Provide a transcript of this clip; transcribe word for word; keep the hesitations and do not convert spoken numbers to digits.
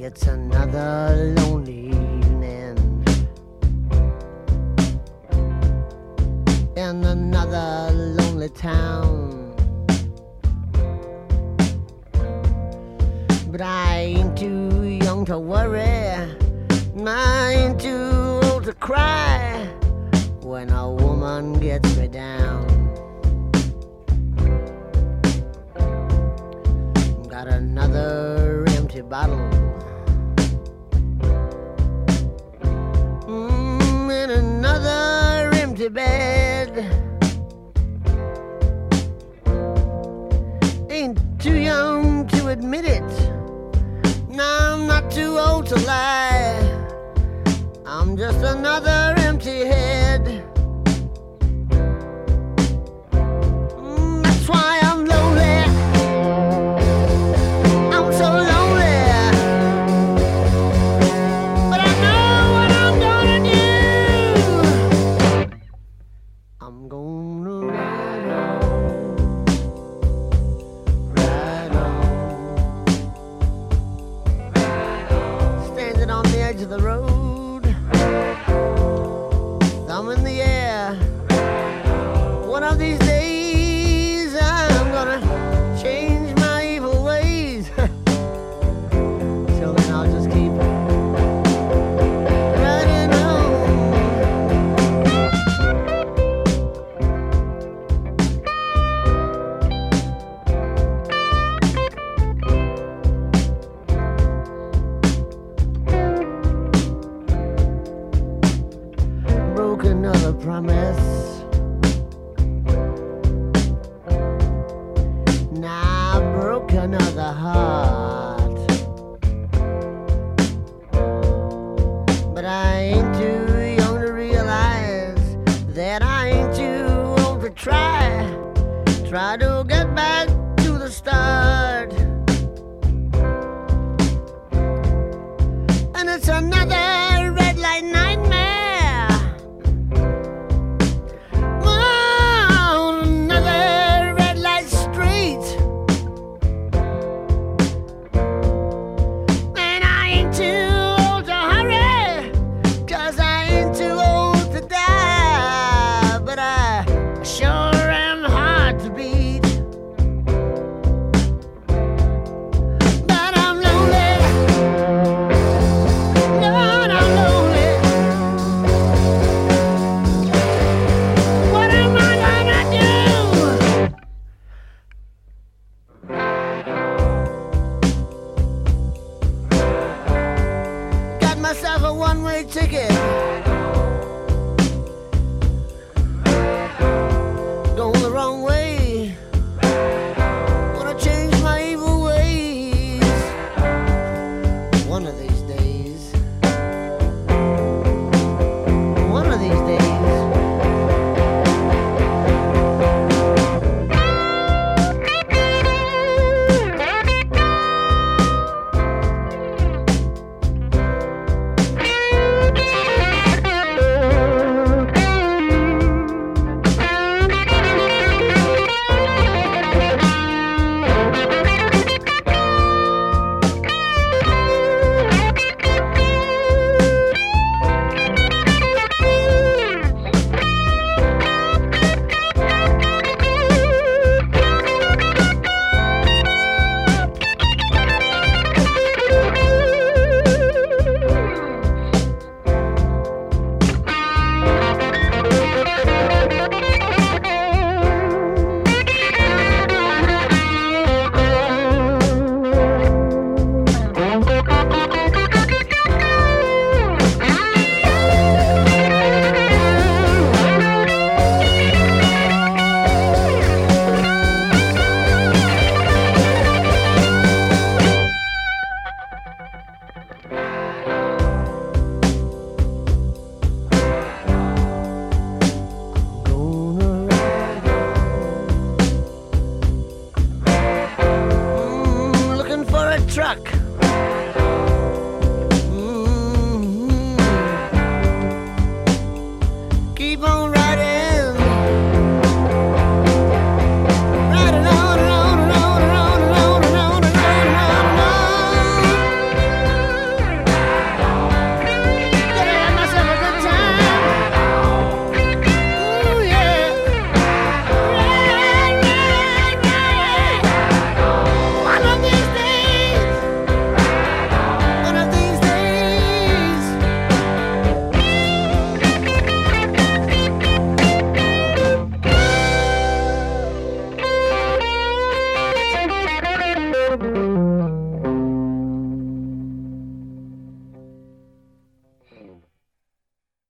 It's another lonely evening in another lonely town. But I ain't too young to worry, and I ain't too old to cry when a woman gets me down. Got another empty bottle, mm, and another empty bed. Ain't too young to admit it, no, I'm not too old to lie. I'm just another empty head. Mm, that's why I'm lonely. I'm so lonely. But I know what I'm gonna do. I'm gonna ride on, ride on, ride on. Standing on the edge of the road, thumb in the air. One of these days I'm gonna change my evil ways. Till then I'll just keep riding on. Broke another promise. Now I broke another heart. But I ain't too young to realize that I ain't too old to try. Try to get back to the start. And it's another red light nightmare. Oh, another red light street. And I ain't too old to hurry, 'cause I ain't too old to die. But I sure am hard to beat. But I'm lonely. Lord, I'm lonely. What am I gonna do? Got myself a one-way ticket